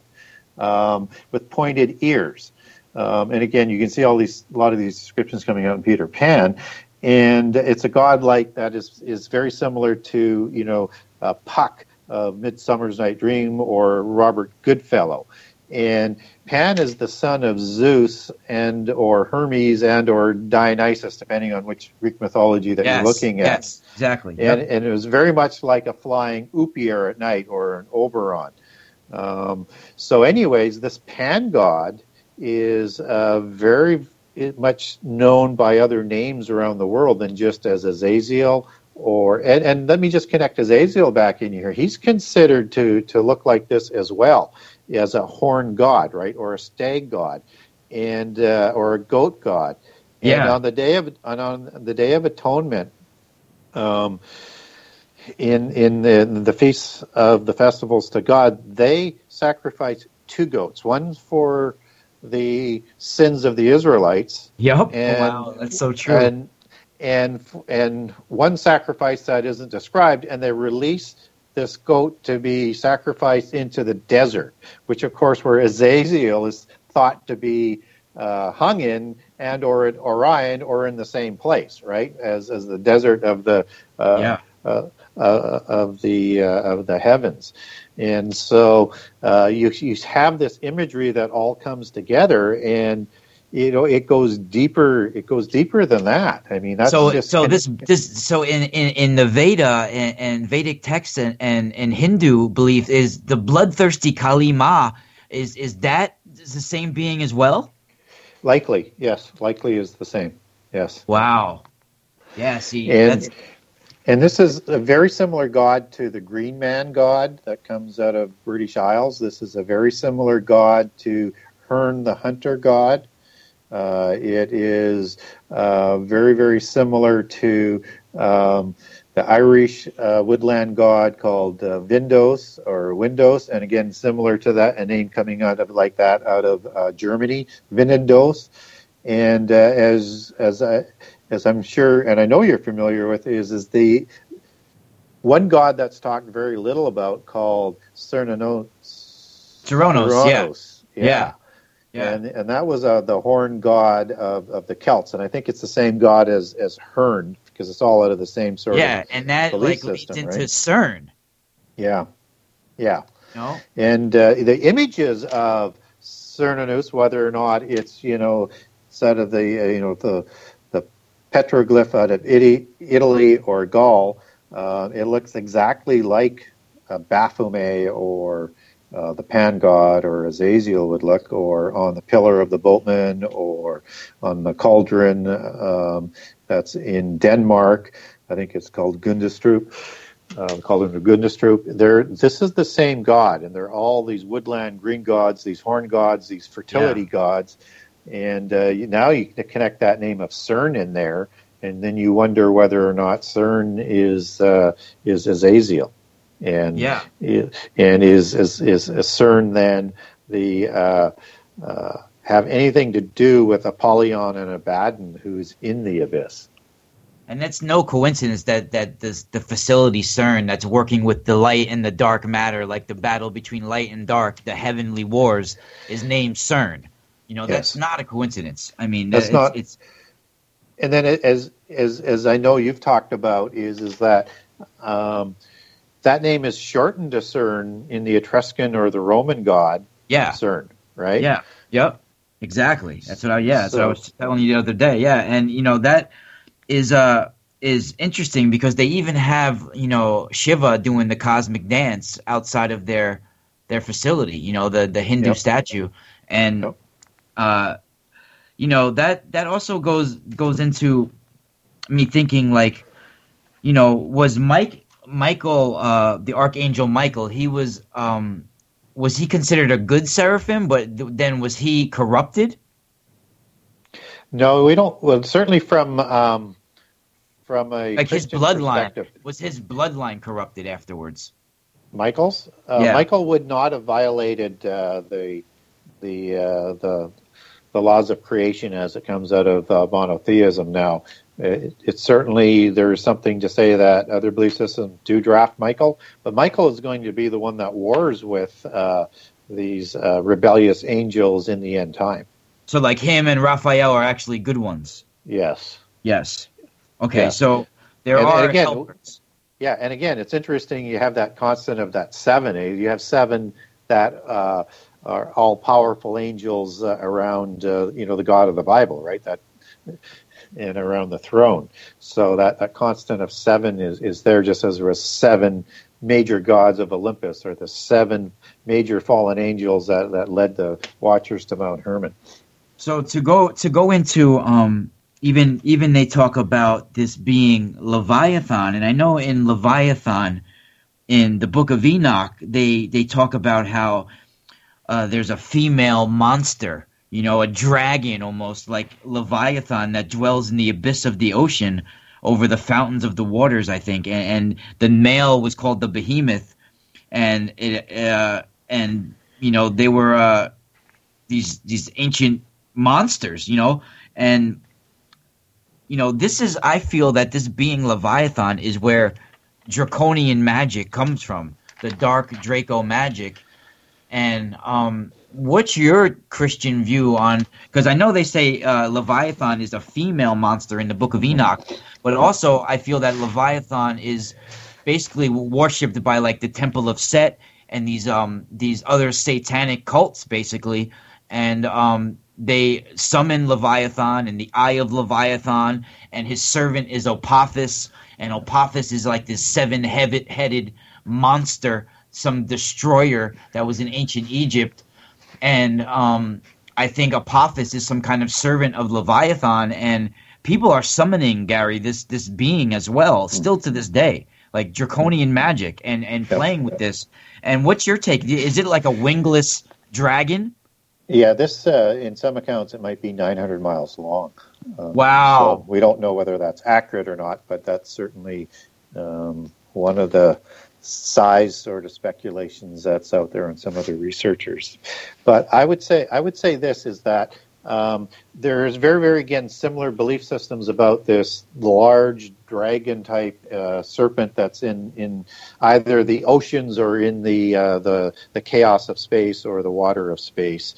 um, with pointed ears. Um, and again, you can see all these, a lot of these descriptions coming out in Peter Pan. And it's a god like that is is very similar to, you know, uh, Puck of Midsummer's Night Dream or Robert Goodfellow. And Pan is the son of Zeus and or Hermes and or Dionysus, depending on which Greek mythology that Yes, you're looking at. yes, exactly. And, Yep. and it was very much like a flying Upier at night or an Oberon. Um, so anyways, this Pan god is uh, very much known by other names around the world than just as Azazel. Or and, and let me just connect Azazel back in here. He's considered to to look like this as well, as a horn god, right, or a stag god, and uh, or a goat god. And Yeah. on the day of on, on the Day of Atonement, um, in in the, the feasts of the festivals to God, they sacrifice two goats. One for the sins of the Israelites. Yep. And, Wow, that's so true. And and and one sacrifice that isn't described, and they release this goat to be sacrificed into the desert, which of course where Azazel is thought to be uh, hung in, and or at Orion, or in the same place, right, as as the desert of the uh, Yeah. uh, uh, of the uh, of the heavens. And so uh, you you have this imagery that all comes together, and you know it goes deeper. It goes deeper than that. I mean, that's so just so this this so in, in, in the Veda and, and Vedic texts and, and, and Hindu belief is the bloodthirsty Kali Ma is is that the same being as well? Likely, yes. Likely is the same. Yes. Wow. Yeah. See, And that's and this is a very similar god to the Green Man god that comes out of British Isles. This is a very similar god to Herne the Hunter god. Uh, it is uh, very, very similar to um, the Irish uh, woodland god called uh, Vindos or Windos, and again, similar to that, a name coming out of like that out of uh, Germany, Vinendos. And uh, as as I as I'm sure, and I know you're familiar with, is is the one god that's talked very little about called Cernunnos. Cernunnos, yeah. yeah. Yeah. Yeah. And and that was uh, the horn god of, of the Celts, and I think it's the same god as as Herne because it's all out of the same sort yeah, of and that belief like system, leads into right? CERN. Yeah, yeah. No, And uh, the images of Cernunnos, whether or not it's, you know, set of the, uh, you know, the the petroglyph out of Italy, Italy or Gaul, uh, it looks exactly like uh, Baphomet or uh, the Pan God or Azazel would look, or on the Pillar of the Boatman, or on the cauldron um, that's in Denmark. I think it's called Gundestrup. Uh, called them the Gundestrup. They're this is the same god, and they're all these woodland green gods, these horn gods, these fertility Yeah. gods, and uh, you, now you can connect that name of CERN in there, and then you wonder whether or not CERN is uh, is Azazel, and Yeah. and is is is, is CERN then the uh, uh, have anything to do with Apollyon and Abaddon, who's in the abyss? And that's no coincidence that that this, the facility CERN that's working with the light and the dark matter, like the battle between light and dark, the heavenly wars, is named CERN. You know, that's Yes. not a coincidence. I mean, That's it's, not. It's And then, it- as as as I know you've talked about, is is that um, that name is shortened to CERN in the Etruscan or the Roman god yeah, CERN, right? yeah, yep, exactly. That's what I yeah. That's what I So- was telling you the other day. Yeah, and you know that is uh is interesting because they even have you know Shiva doing the cosmic dance outside of their their facility. You know the the Hindu Yep. statue, and Yep. uh, you know that that also goes goes into me thinking like, you know, was Mike Michael uh, the Archangel Michael? He was um was he considered a good seraphim? But th- then was he corrupted? No, we don't. Well, certainly from um, from a Like his Christian bloodline perspective, was his bloodline corrupted afterwards? Michael's uh, Yeah. Michael would not have violated uh, the the uh, the the laws of creation as it comes out of uh, monotheism. Now, it, it's certainly there's something to say that other belief systems do draft Michael, but Michael is going to be the one that wars with uh, these uh, rebellious angels in the end time. So like him and Raphael are actually good ones. Yes. Yes. Okay, Yeah. so there And- and are again, helpers. Yeah, and again, it's interesting. You have that constant of that seven. eh? You have seven that uh, are all powerful angels uh, around, uh, you know, the God of the Bible, right? That and around the throne. So that, that constant of seven is, is there, just as there was seven major gods of Olympus, or the seven major fallen angels that, that led the Watchers to Mount Hermon. So to go to go into um even even they talk about this being Leviathan, and I know in Leviathan in the Book of Enoch they they talk about how uh, there's a female monster, you know, a dragon almost like Leviathan that dwells in the abyss of the ocean over the fountains of the waters, I think, and, and the male was called the Behemoth, and it uh, and you know they were uh, these these ancient monsters, you know, and you know this is I feel that this being Leviathan is where draconian magic comes from, the dark Draco magic. And um, what's your Christian view on? Because I know they say uh, Leviathan is a female monster in the Book of Enoch, but also I feel that Leviathan is basically worshipped by like the Temple of Set and these um these other satanic cults, basically, and um. They summon Leviathan and the Eye of Leviathan, and his servant is Opophis, and Opophis is like this seven-headed monster, some destroyer that was in ancient Egypt. And um, I think Apophis is some kind of servant of Leviathan, and people are summoning, Gary, this this being as well, still to this day, like draconian magic, and, and playing with this. And what's your take? Is it like a wingless dragon? Yeah, this, uh, in some accounts, it might be nine hundred miles long. Um, Wow. So we don't know whether that's accurate or not, but that's certainly um, one of the size sort of speculations that's out there in some other researchers. But I would say I would say this is that um, there's very, very, again, similar belief systems about this large dragon-type uh, serpent that's in, in either the oceans or in the, uh, the the chaos of space or the water of space.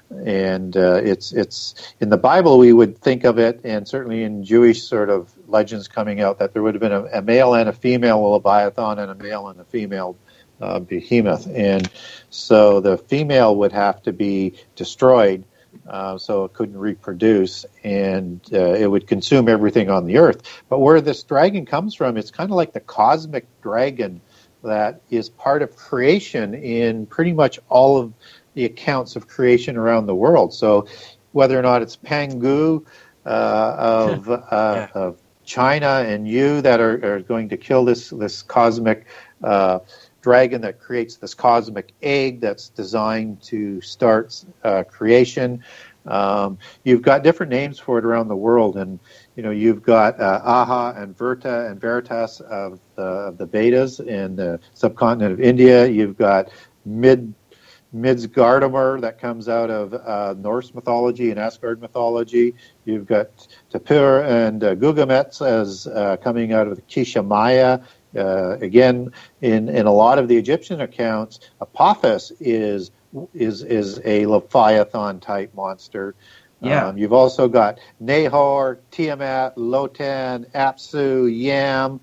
And uh, it's it's in the Bible we would think of it, and certainly in Jewish sort of legends coming out, that there would have been a, a male and a female Leviathan and a male and a female uh, behemoth. And so the female would have to be destroyed uh, so it couldn't reproduce, and uh, it would consume everything on the earth. But where this dragon comes from, it's kind of like the cosmic dragon that is part of creation in pretty much all of the accounts of creation around the world. So whether or not it's Pangu uh, of, uh, yeah. of China and Yu that are, are going to kill this, this cosmic uh, dragon that creates this cosmic egg that's designed to start uh, creation. Um, you've got different names for it around the world, and you know you've got uh, Aha and Verta and Veritas of the, of the Vedas in the subcontinent of India. You've got Mid Midgardamur that comes out of uh, Norse mythology and Asgard mythology. You've got Tapir and uh, Gugamets as uh, coming out of the Kisha Maya. Uh, again, in, in a lot of the Egyptian accounts, Apophis is is is a Leviathan type monster. Yeah. Um, you've also got Nahor, Tiamat, Lotan, Apsu, Yam.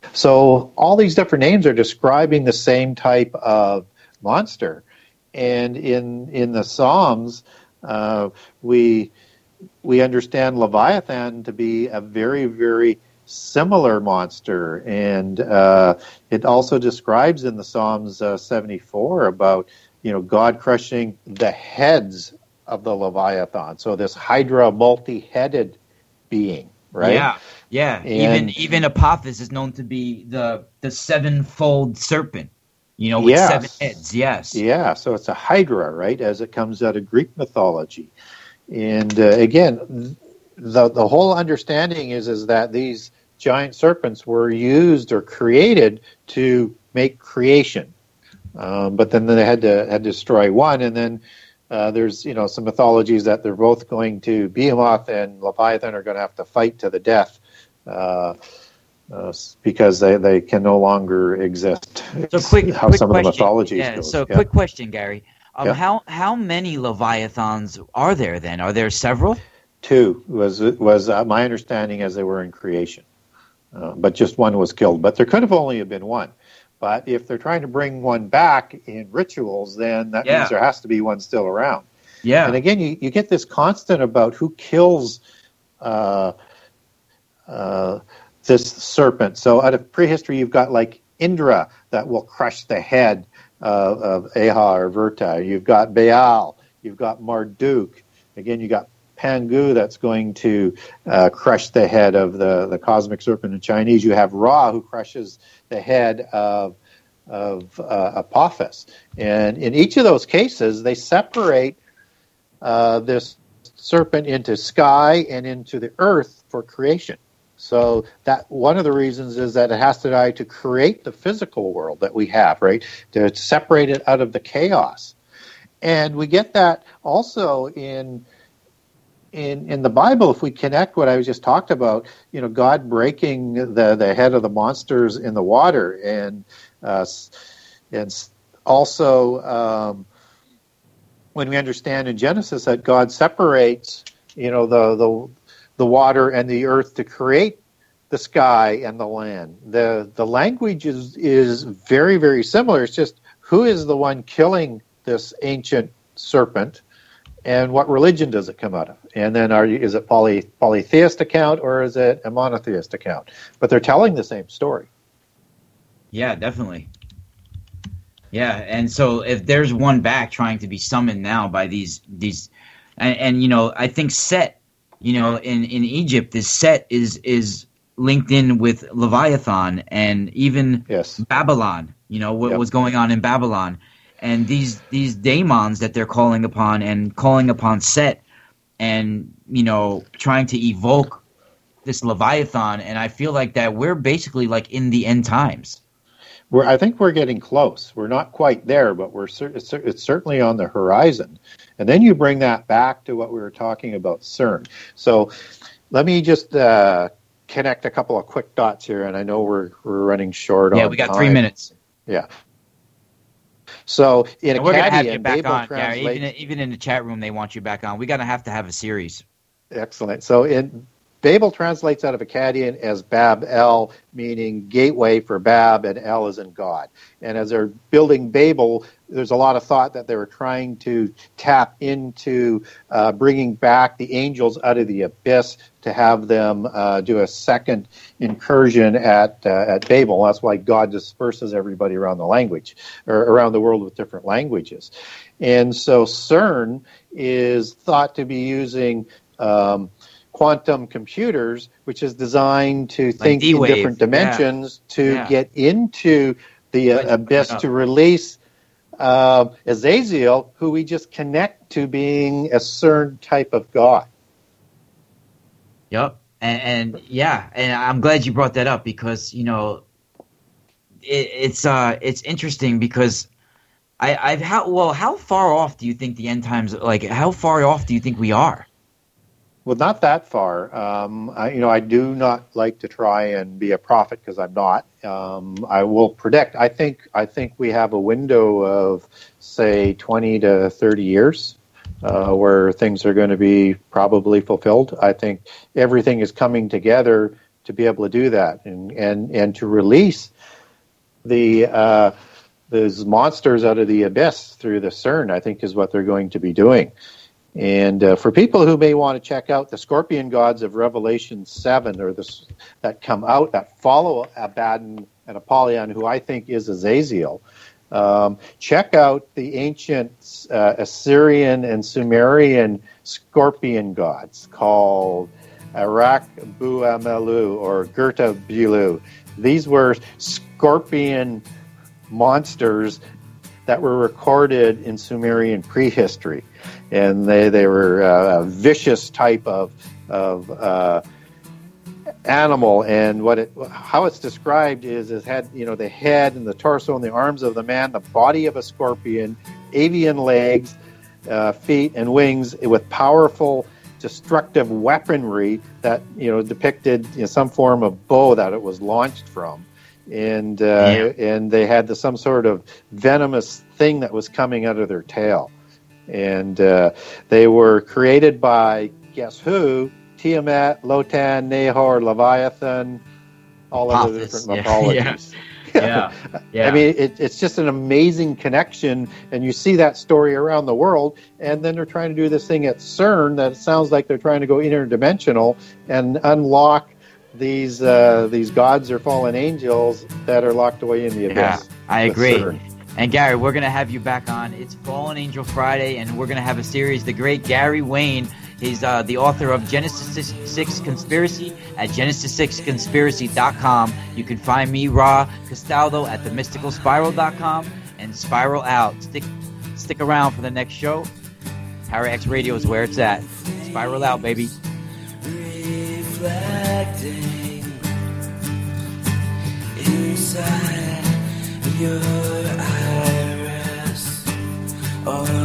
So all these different names are describing the same type of monster. And in in the Psalms, uh, we we understand Leviathan to be a very, very similar monster, and uh, it also describes in the Psalms uh, seventy-four about you know God crushing the heads of the Leviathan. So this Hydra, multi-headed being, right? Yeah, yeah. And, even even Apophis is known to be the the sevenfold serpent. You know, with yes. seven heads, yes. Yeah, so it's a Hydra, right, as it comes out of Greek mythology. And uh, again, the the whole understanding is is that these giant serpents were used or created to make creation. Um, but then they had to had to destroy one, and then uh, there's you know some mythologies that they're both going to, Behemoth and Leviathan are going to have to fight to the death. Uh Uh, because they, they can no longer exist. So quick, how quick some question. of the mythologies yeah, go. So yeah. quick question, Gary. Um, yeah. How how many Leviathans are there then? Are there several? Two was was uh, my understanding as they were in creation, uh, but just one was killed. But there could have only have been one. But if they're trying to bring one back in rituals, then that yeah. means there has to be one still around. Yeah. And again, you, you get this constant about who kills uh, uh, this serpent. So out of prehistory, you've got like Indra that will crush the head uh, of Aha or Verta. You've got Baal. You've got Marduk. Again, you got Pangu that's going to uh, crush the head of the, the cosmic serpent in Chinese. You have Ra who crushes the head of of uh, Apophis. And in each of those cases, they separate uh, this serpent into sky and into the earth for creation. So that one of the reasons is that it has to die to create the physical world that we have, right? To separate it out of the chaos. And we get that also in in in the Bible. If we connect what I was just talked about, you know, God breaking the, the head of the monsters in the water, and uh, and also um, when we understand in Genesis that God separates, you know, the the the water and the earth to create the sky and the land. The the language is, is very, very similar. It's just who is the one killing this ancient serpent, and what religion does it come out of? And then are you, is it poly, polytheist account or is it a monotheist account? But they're telling the same story. Yeah, definitely. Yeah, and so if there's one back trying to be summoned now by these these, and, and you know, I think Set, you know, in, in Egypt, this Set is is linked in with Leviathan, and even yes. Babylon. You know what yep. was going on in Babylon, and these these daemons that they're calling upon and calling upon Set, and you know, trying to evoke this Leviathan. And I feel like that we're basically like in the end times. We're, I think we're getting close. We're not quite there, but we're it's, it's certainly on the horizon. And then you bring that back to what we were talking about, CERN. So let me just uh, connect a couple of quick dots here, and I know we're we're running short yeah, on we got time. three minutes. Yeah. So in and we're gonna have you Akkadian, back Babel on, Gary. translates. Even even in the chat room, they want you back on. We're gonna have to have a series. Excellent. So in Babel translates out of Akkadian as Bab-El, meaning gateway for Bab, and El is in God. And as they're building Babel, there's a lot of thought that they were trying to tap into uh, bringing back the angels out of the abyss to have them uh, do a second incursion at uh, at Babel. That's why God disperses everybody around the language, or around the world with different languages. And so CERN is thought to be using Um, quantum computers, which is designed to think in D-Wave. different dimensions yeah. to yeah. get into the uh, abyss to release uh, Azazel, who we just connect to being a certain type of God. Yep. And, and yeah, and I'm glad you brought that up because, you know, it, it's uh, it's interesting because I, I've how well how far off do you think the end times like how far off do you think we are? Well, not that far. Um, I, you know, I do not like to try and be a prophet because I'm not. Um, I will predict. I think. I think we have a window of, say, twenty to thirty years uh, where things are going to be probably fulfilled. I think everything is coming together to be able to do that and and, and to release the uh, those monsters out of the abyss through the CERN. I think is what they're going to be doing. And uh, for people who may want to check out the Scorpion Gods of Revelation seven, or this that come out, that follow Abaddon and Apollyon, who I think is Azazel, um, check out the ancient uh, Assyrian and Sumerian Scorpion Gods called Arak Buamelu or Gerta Bulu. These were scorpion monsters that were recorded in Sumerian prehistory. And they, they were uh, a vicious type of of uh, animal, and what it how it's described is it had you know the head and the torso and the arms of the man, the body of a scorpion, avian legs, uh, feet and wings, with powerful destructive weaponry that you know depicted you know, some form of bow that it was launched from, and uh, yeah. and they had the, some sort of venomous thing that was coming out of their tail. And uh, they were created by, guess who? Tiamat, Lotan, Nahor, Leviathan, all of the different mythologies. Yeah. yeah. yeah. I mean, it, it's just an amazing connection, and you see that story around the world, and then they're trying to do this thing at CERN that sounds like they're trying to go interdimensional and unlock these uh, these gods or fallen angels that are locked away in the abyss. Yeah, I agree. CERN. And Gary, we're going to have you back on. It's Fallen Angel Friday, and we're going to have a series. The great Gary Wayne, he's uh, the author of Genesis six Conspiracy at genesis six conspiracy dot com. You can find me, Ra Castaldo, at the mystical spiral dot com and Spiral Out. Stick, stick around for the next show. Para X Radio is where it's at. Spiral Out, baby. Reflecting inside your iris. Oh.